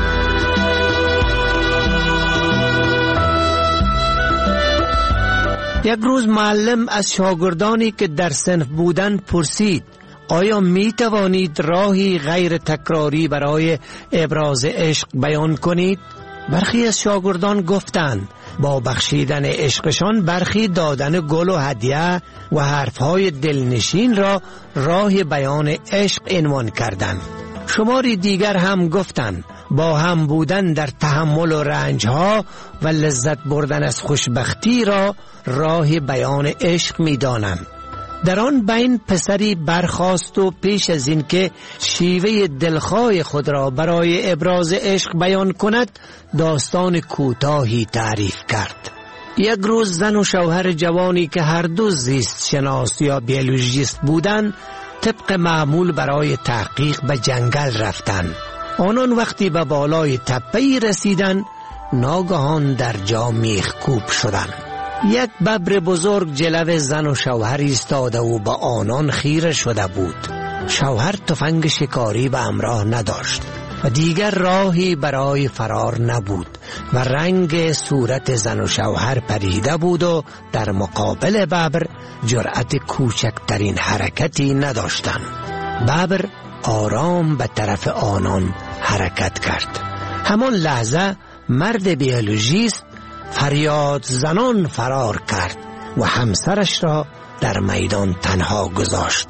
یک روز معلم از شاگردانی که در صنف بودند پرسید: آیا می توانید راهی غیر تکراری برای ابراز عشق بیان کنید؟ برخی از شاگردان گفتند با بخشیدن عشقشان برخی دادن گل و هدیه و حرفهای دلنشین را راه بیان عشق عنوان کردند. شماری دیگر هم گفتند با هم بودن در تحمل و رنجها و لذت بردن از خوشبختی را راه بیان عشق می دانند. در آن بین پسری برخاست و پیش از این که شیوه دلخواه خود را برای ابراز عشق بیان کند داستان کوتاهی تعریف کرد. یک روز زن و شوهر جوانی که هر دو زیست شناس یا بیولوژیست بودند طبق معمول برای تحقیق به جنگل رفتند. آنان وقتی به بالای تپه‌ای رسیدند ناگهان در جا میخکوب شدند. یک ببر بزرگ جلو زن و شوهر ایستاده و به آنان خیره شده بود. شوهر تفنگ شکاری به همراه نداشت و دیگر راهی برای فرار نبود و رنگ صورت زن و شوهر پریده بود و در مقابل ببر جرأت کوچکترین حرکتی نداشتند. ببر آرام به طرف آنان حرکت کرد. همان لحظه مرد بیولوژیست فریاد زنان فرار کرد و همسرش را در میدان تنها گذاشت.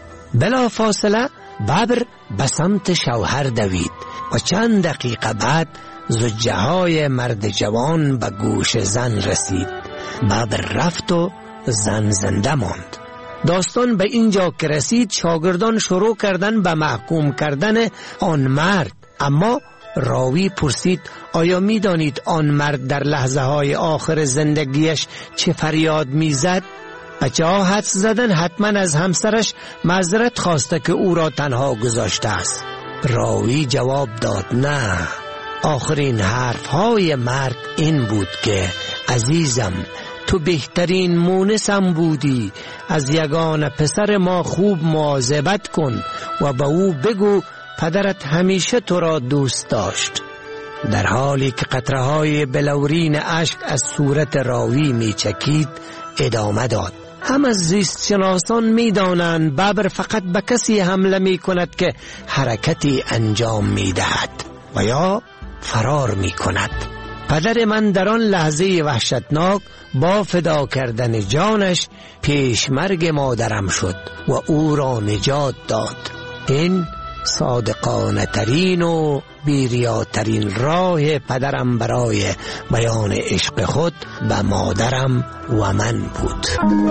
بلا فاصله ببر به سمت شوهر دوید و چند دقیقه بعد زجه های مرد جوان به گوش زن رسید. ببر رفت و زن زنده ماند. داستان به اینجا که رسید شاگردان شروع کردن به محکوم کردن آن مرد، اما راوی پرسید آیا می دانید آن مرد در لحظه های آخر زندگیش چه فریاد می زد؟ بچه ها حدس زدن حتما از همسرش معذرت خواسته که او را تنها گذاشته است. راوی جواب داد نه. آخرین حرف های مرد این بود که عزیزم تو بهترین مونسم بودی، از یگان پسر ما خوب مواظبت کن و به او بگو پدرت همیشه تو را دوست داشت. در حالی که قطره‌های بلورین اشک از صورت راوی می چکید ادامه داد هم از زیست شناسان می دانند ببر فقط به کسی حمله می کند که حرکتی انجام می دهد و یا فرار می کند. پدر من در آن لحظه وحشتناک با فدا کردن جانش پیشمرگ مادرم شد و او را نجات داد. این صادقانه ترین و بیریاترین راه پدرم برای بیان عشق خود به مادرم و من بود.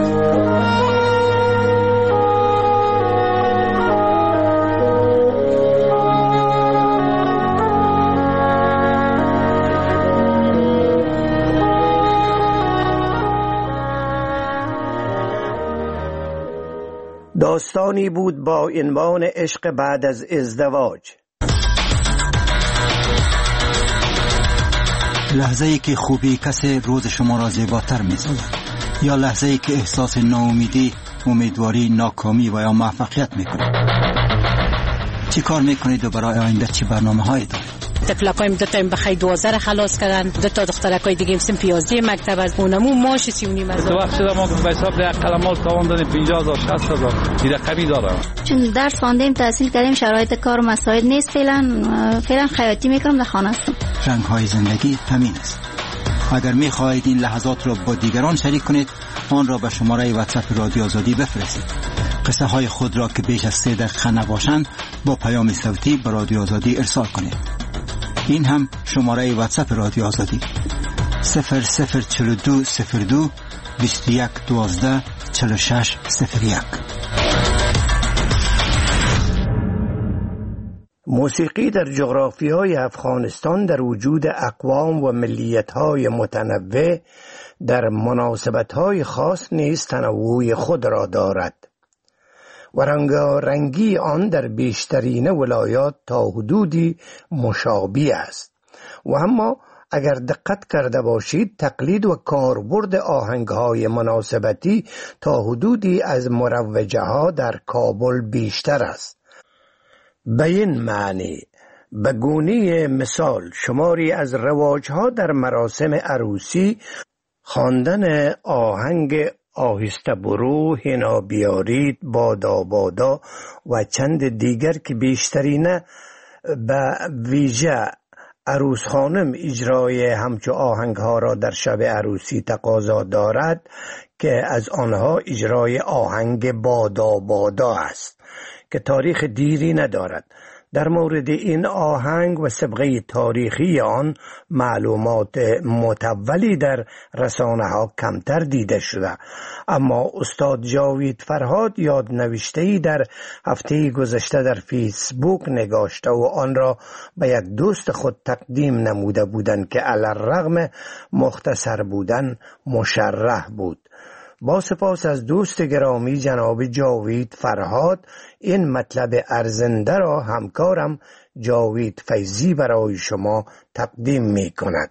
داستانی بود با عنوان عشق بعد از ازدواج. لحظه‌ای که خوبی کسی روز شما را زیباتر می‌سازد، یا لحظه‌ای که احساس ناامیدی، امیدواری، ناکامی و یا موفقیت می‌کنید. چی کار می‌کنید و برای آینده چه برنامه‌هایی دارید؟ طفلکایم دو تا بخیر 12 خلاص کردن، دو تا دخترکای دیگه سن 11 مکتب از اونمو ماش 39 از تو وقت ما به حساب ده قلمال تاوان دادیم 50000 60000 این رقمی دارم. چون درس خواندیم تحصیل کردیم شرایط کار و مساعد نیست، فعلا خیاطی میکنم در خانه هستم. رنگ‌های زندگی همین است. اگر می‌خواهید این لحظات را با دیگران شریک کنید آن را به شماره واتساپ رادیو آزادی بفرستید. قصه های خود را که بیش از 3 دقیقه نباشند با پیام صوتی به رادیو آزادی ارسال کنید. این هم شماره واتساپ رادیو آزادی 004202 2112 4601. موسیقی در جغرافیای افغانستان در وجود اقوام و ملیت‌های متنوع در مناسبت‌های خاص نیز تنوع خود را دارد و رنگارنگی آن در بیشترین ولایات تا حدودی مشابه است. و اما اگر دقت کرده باشید تقلید و کاربرد آهنگ‌های مناسبتی تا حدودی از مروجه‌ها در کابل بیشتر است. به این معنی به گونه مثال شماری از رواج‌ها در مراسم عروسی خواندن آهنگ آهسته برو، هنا بیارید، بادا بادا و چند دیگر که بیشترین به ویژه عروس خانم اجرای همچو آهنگ ها را در شب عروسی تقاضا دارد که از آنها اجرای آهنگ بادا بادا است که تاریخ دیری ندارد. در مورد این آهنگ و سابقه تاریخی آن معلومات متولی در رسانه ها کمتر دیده شده، اما استاد جاوید فرهاد یادنوشته‌ای در هفته گذشته در فیسبوک نگاشته و آن را به یک دوست خود تقدیم نموده بودند که علی‌الرغم مختصر بودن مشرح بود. با سپاس از دوست گرامی جناب جاوید فرهاد، این مطلب ارزنده را همکارم جاوید فیضی برای شما تقدیم می کند.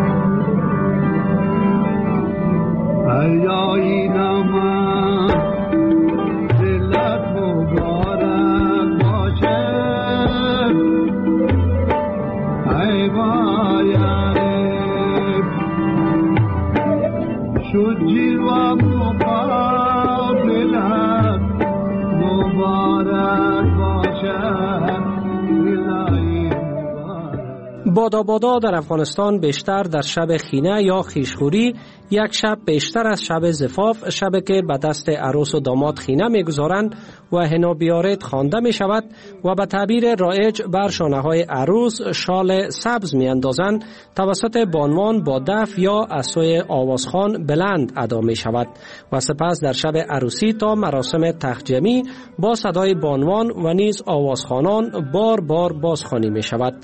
بادا بادا در افغانستان بیشتر در شب خینه یا خیشخوری، یک شب بیشتر از شب زفاف، شب که به دست عروس و داماد خینه میگذارند و هنا بیارید خوانده می شود و به تعبیر رایج بر شانه های عروس شال سبز می اندازند، توسط بانوان با دف یا عصای آوازخوان بلند ادا می شود و سپس در شب عروسی تا مراسم تخجمی با صدای بانوان و نیز آوازخوانان بار بار بازخوانی می شود.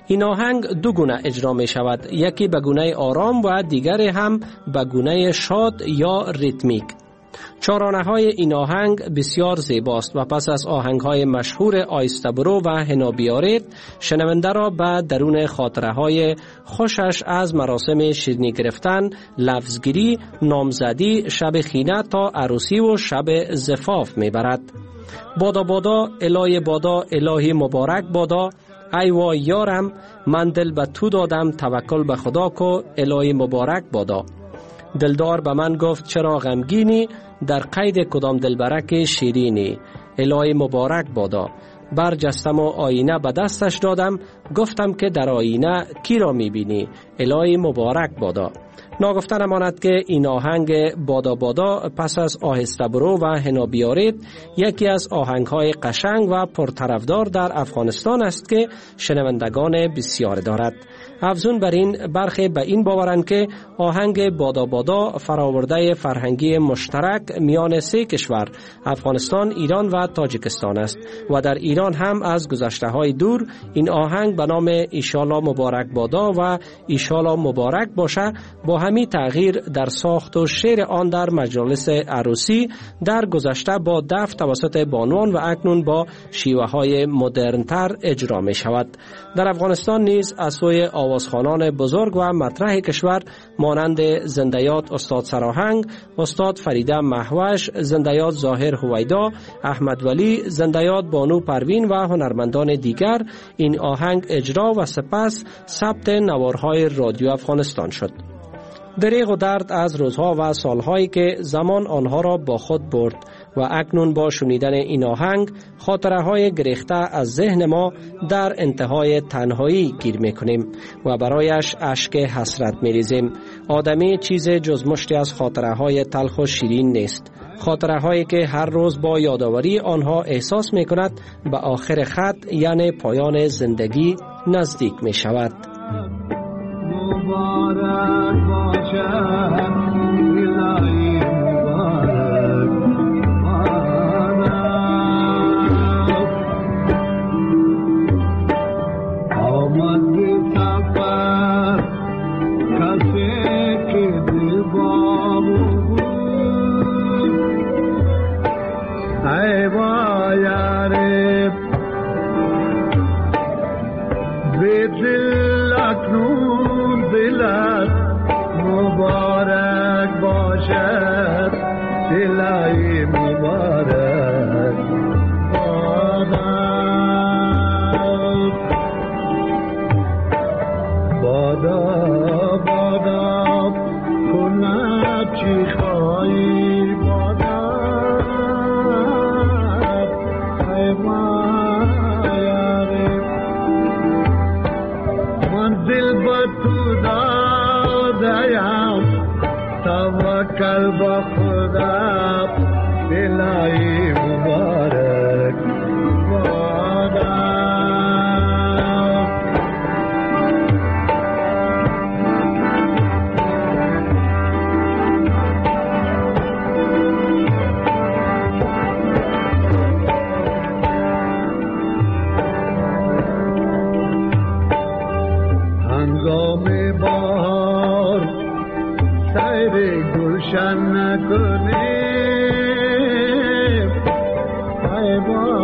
این آهنگ دو گونه اجرا می شود، یکی به گونه آرام و دیگری هم به گونه شاد یا ریتمیک. چارانه های این آهنگ بسیار زیباست و پس از آهنگ های مشهور آیسته برو و حنا بیارید شنونده را به درون خاطره های خوشش از مراسم شیرینی گرفتن، لفظگیری، نامزدی، شب خینه تا عروسی و شب زفاف می برد. بادا بادا الهی بادا، الهی مبارک بادا، ای وای یارم من دل به تو دادم، توکل به خدا کو، الهی مبارک بادا. دلدار به من گفت چرا غمگینی، در قید کدام دلبرک شیرینی، الهی مبارک بادا. برجستم و آینه به دستش دادم، گفتم که در آینه کی را میبینی، الهی مبارک بادا. ناگفته نماند که این آهنگ بادا بادا پس از آهسته برو و حنا بیارید یکی از آهنگ‌های قشنگ و پرطرفدار در افغانستان است که شنوندگان بسیار دارد. افزون بر این برخی به این باورند که آهنگ بادا بادا فراورده فرهنگی مشترک میان سه کشور افغانستان، ایران و تاجیکستان است و در ایران هم از گذشته‌های دور این آهنگ به نام ایشالا مبارک بادا و ایشالا مبارک باشه با همین تغییر در ساخت و شعر آن در مجالس عروسی در گذشته با دف توسط بانوان و اکنون با شیوه‌های مدرن‌تر اجرا می شود. در افغانستان نیز از سوی آوازخوانان بزرگ و مطرح کشور مانند زنده‌یاد استاد سراهنگ، استاد فریده مهوش، زنده‌یاد ظاهر هویدا، احمد ولی، زنده‌یاد بانو پروین و هنرمندان دیگر این آهنگ اجرا و سپس ثبت نوارهای رادیو افغانستان شد. دریغ و درد از روزها و سالهایی که زمان آنها را با خود برد و اکنون با شنیدن این آهنگ خاطره های گریخته از ذهن ما در انتهای تنهایی گیر میکنیم و برایش اشک حسرت میریزیم. آدمی چیز جز مشتی از خاطره های تلخ و شیرین نیست. خاطره هایی که هر روز با یادآوری آنها احساس میکند به آخر خط یعنی پایان زندگی نزدیک می شود. مبارک باشد الهی مبارک آمد به سفر کسی که دل با بود ای وایاره به دل اکنون دلت مبارک باشد الهی مبارک بادا بادا کند چی خواهی بادا ای مایاری من دل با تو دادیم توکل با خدا الهی مبارک بادا هنگام بهار سیر گلشن کنیم ای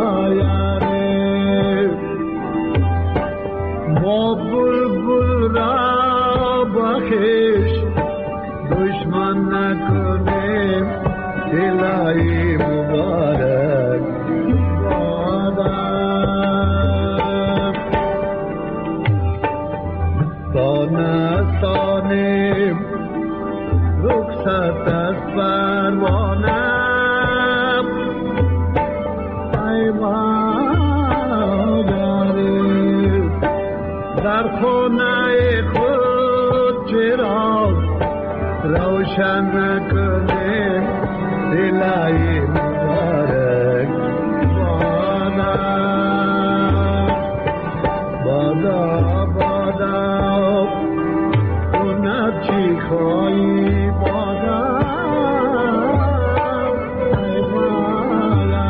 بایاره ما بلبل را بخش دشمن نکنیم الهی مبارک دانستانیم رخصت از پروانم ای مادری در خانه خود چراغ روشن نکنیم الهی مبارک بادا بادا کند چی خواهی بادا ای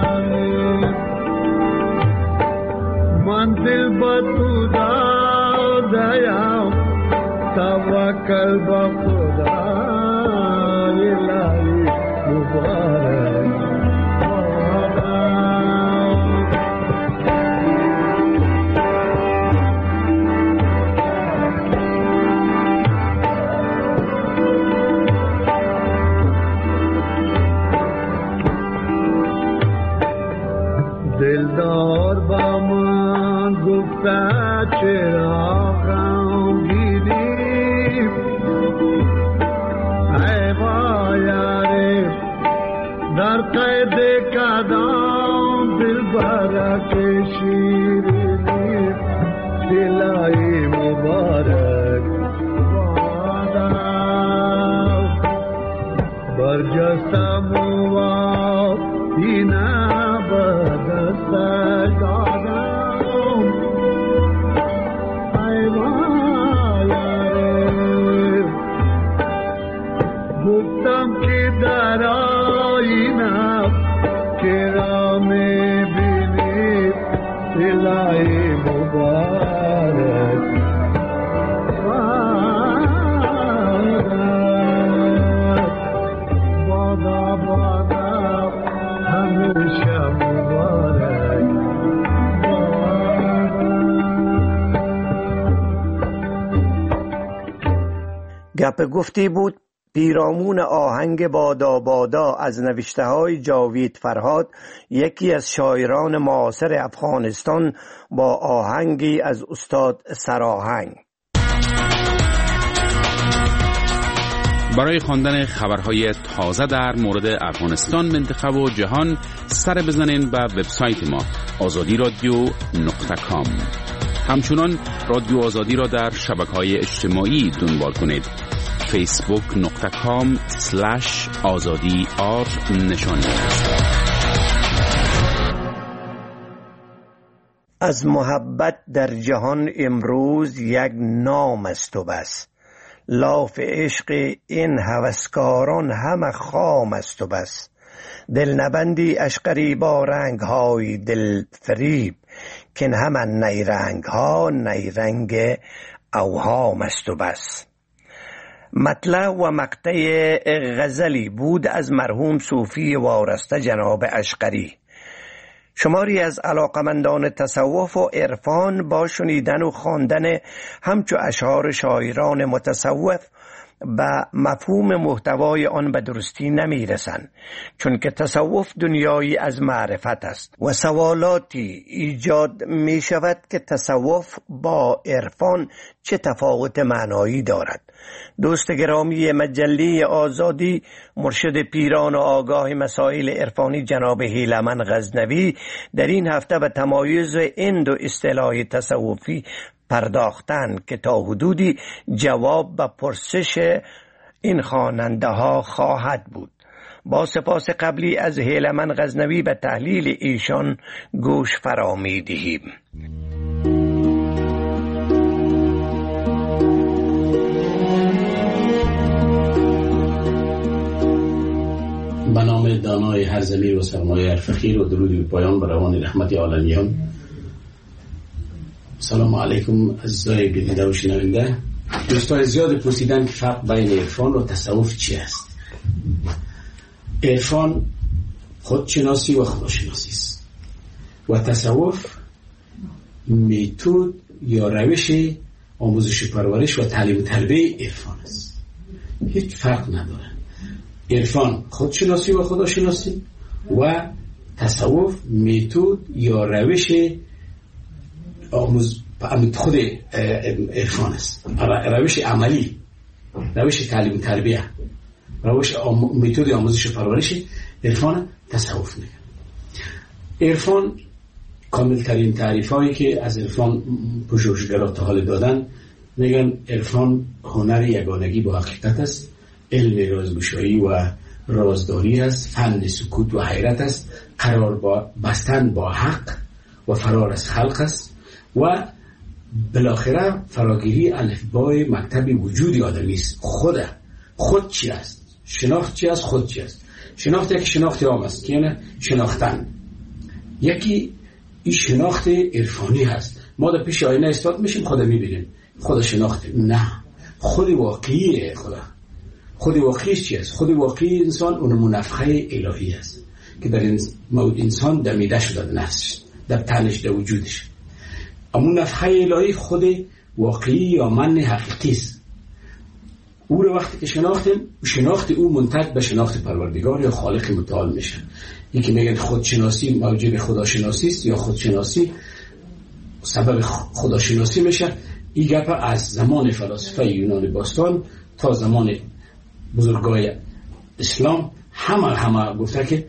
مالانی من دل با تو دادم نیایم توکل با خدای الهی مبارک دلدار با من گفته چرا غمگینی ای وای در قید کدام دلبرک شیرینی دلای مبارک بادم برجستم و دینا بدستش دادم ای وای گفتم که در آینه که را میبینید الهی مبارک بادا بادا همیشه مبارک گپ گفتی بود پیرامون آهنگ بادا بادا از نوشته های جاوید فرهاد، یکی از شاعران معاصر افغانستان، با آهنگی از استاد سراهنگ. برای خواندن خبرهای تازه در مورد افغانستان، منطقه و جهان سر بزنین به وبسایت ما azadiradio.com. همچنان رادیو آزادی را در شبکه‌های اجتماعی دنبال کنید. facebook.com/azadi_r نشانی. از محبت در جهان امروز یک نام است و بس، لاف عشق این هوسکاران همه خام است و بس. دل نبندی اشقری با رنگ های دل فریب، کن همه نیرنگ ها نیرنگ اوهام است و بس. مطلع و مقطع غزلی بود از مرحوم صوفی وارسته جناب اشقری. شماری از علاقمندان تصوف و عرفان با شنیدن و خواندن همچو اشعار شاعران متصوف به مفهوم محتوای آن به درستی نمی رسند، چون که تصوف دنیایی از معرفت است و سوالاتی ایجاد می شود که تصوف با عرفان چه تفاوت معنایی دارد. دوست گرامی مجله آزادی، مرشد پیران و آگاه مسائل عرفانی جناب هیلمن غزنوی در این هفته به تمایز این دو اصطلاح تصوفی پرداختند که تا حدودی جواب به پرسش این خواننده ها خواهد بود. با سپاس قبلی از هیلمن غزنوی به تحلیل ایشان گوش فرا می دهیم. به نام دانای هر ضمیر و سرمایه فخیر و درودی به پایان بر روان رحمت عالمیان. سلام علیکم عزیزای بدیده و شنونده. دوستان زیاد پرسیدن که فرق بین عرفان و تصوف چی است. عرفان خودشناسی و خداشناسی است و تصوف میتود یا روش آموزش پرورش و تعلیم و تربیه عرفان است. هیچ فرق نداره. عرفان خودشناسی و خداشناسی و تصوف میتود یا روش خود عرفان است، روش عملی، روش تعلیم تربیه، روش میتود آموزش پرورش عرفان تصوف میگن. عرفان کاملترین تعریف هایی که از عرفان پژوهشگرا تا حال دادن میگن عرفان هنر یگانگی با حقیقت است، علم رازگشایی و رازداری است، فن سکوت و حیرت است، قرار با بستن با حق و فرار از خلق است و بالاخره فراگیری الفبای مکتب وجود آدمی است. خود چی است؟ شناخت چی است؟ خود چی است؟ شناخت یک شناخت عام است که یعنی شناختن. یکی این شناخت عرفانی هست. ما در پیش آینه استاد میشیم، خود میبینیم خدا شناخت، نه، خود واقعی خدا. خود واقعیش چی است؟ خود واقعی انسان اون نفخه الهی است که در انسان دمیده شده، در نفسش، در تنش، در وجودش. اما نفخه الهی خود واقعی یا من حقیقی است. او رو وقتی که شناخت او منتج به شناخت پروردگار یا خالق متعال میشه. یکی میگن خودشناسی موجب خداشناسی است یا خودشناسی سبب خداشناسی میشه. این گپ از زمان فلاسفه یونان باستان تا زمان بزرگای اسلام همه گفته که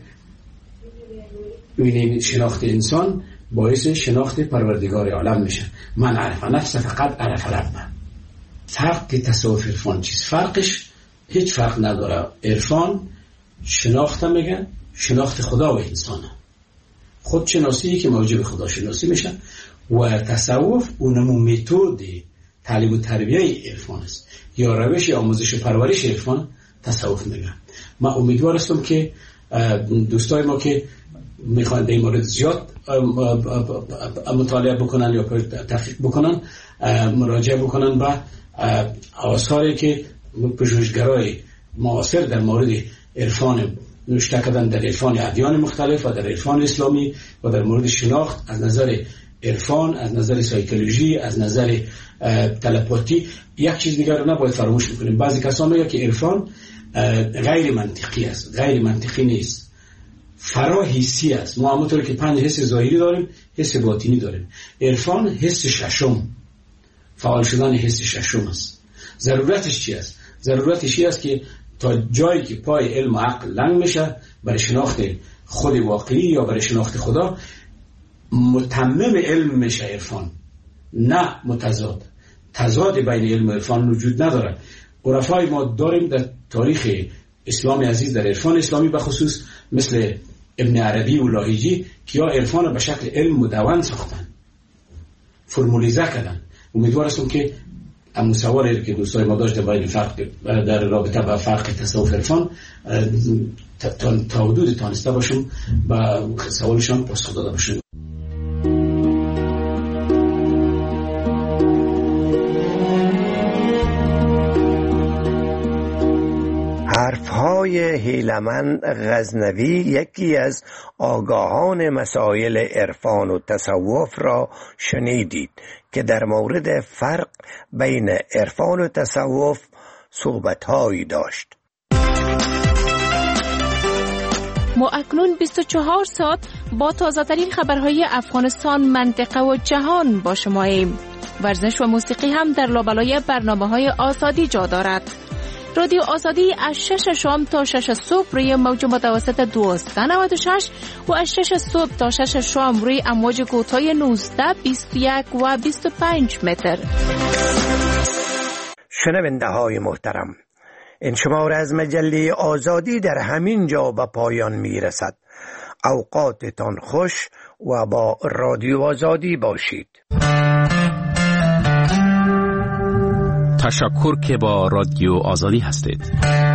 این شناخت انسان باعث شناخت پروردگار عالم میشه. من عرف نفس فقط عرف رب. فرق تصوف عرفان چیز؟ فرقش هیچ فرق نداره. عرفان شناخت میگن شناخت خدا و انسان، خودشناسی که موجب خداشناسی میشه، و تصوف اونمو متد تعلیم و تربیه عرفان است یا روش آموزش و پرورش عرفان تصوف میگن. من امیدوار هستم که دوستای ما که میخوان در این مورد زیاد مطالعه بکنن یا تحقیق بکنن، مراجعه بکنن به آثاری که پژوهشگرای معاصر در مورد عرفان نوشته کردن، در عرفان ادیان مختلف و در عرفان اسلامی و در مورد شناخت از نظر عرفان، از نظر سایکولوژی، از نظر تلپاتی. یک چیز دیگر رو نباید فراموش بکنیم. بعضی کسان میگن که عرفان غیر منطقی است. غیر منطقی نیست، فرا حسی است. ما همونطور که 5 حس ظاهری داریم، حس باطنی داریم. عرفان حس ششم، فعال شدن حس ششم است. ضرورتش چی است؟ ضرورتش این است که تا جایی که پای علم و عقل لنگ میشه برای شناخت خود واقعی یا برای شناخت خدا، متمم علم میشه عرفان، نه متضاد. تضاد بین علم و عرفان وجود نداره. عرفای ما داریم در تاریخ اسلام عزیز، در عرفان اسلامی بخصوص، مثل ابن عربی و لاهیجی که یا عرفان به شکل علم مدون ساختن، فرمولیزه کردن. امیدوار هستم که اما سوالی که دوستای ما داشته باید فرق در رابطه با فرق تصوف عرفان تا حدود تانسته باشم با سوالشان پاسخ داده باشم. حرفهای هیلمن غزنوی یکی از آگاهان مسائل عرفان و تصوف را شنیدید که در مورد فرق بین عرفان و تصوف صحبت‌هایی داشت. ما اکنون 24 ساعت با تازه‌ترین خبرهای افغانستان، منطقه و جهان با شماییم. ورزش و موسیقی هم در لابلای برنامه‌های آزادی جا دارد. رادیو آزادی از 6 شام تا 6 صبح روی موج متوسط 1296 و از 6 صبح تا 6 شام روی امواج کوتاه 19، 21 و 25 متر. شنونده های محترم، این شماره از مجله آزادی در همین جا به پایان می رسد. اوقاتتان خوش و با رادیو آزادی باشید. تشکر که با رادیو آزادی هستید.